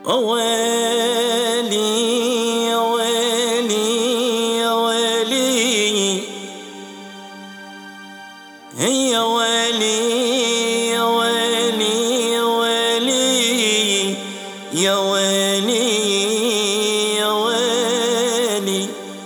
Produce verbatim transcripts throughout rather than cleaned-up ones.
ويلي ويلي ويلي هي ويلي ويلي ويلي يا ويلي يا ويلي.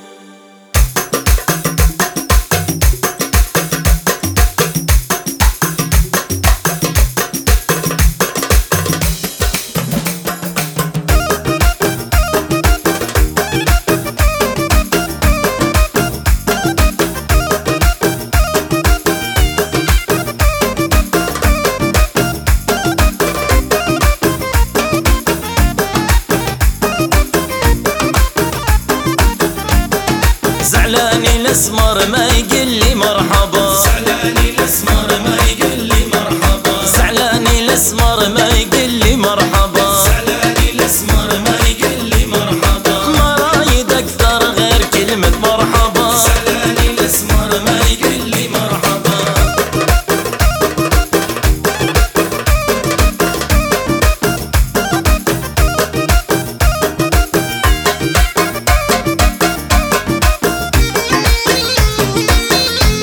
زعلاني الاسمر ما يقلي مرحبا، زعلاني الاسمر ما يقلي مرحبا، زعلاني الاسمر ما يقلي مرحبا، زعلاني الاسمر ما يقلي مرحبا، ما رايد اكثر غير كلمة مرحبا، زعلاني الاسمر ما يقلي مرحبا.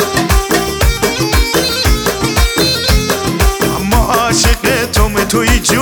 عشقتم توی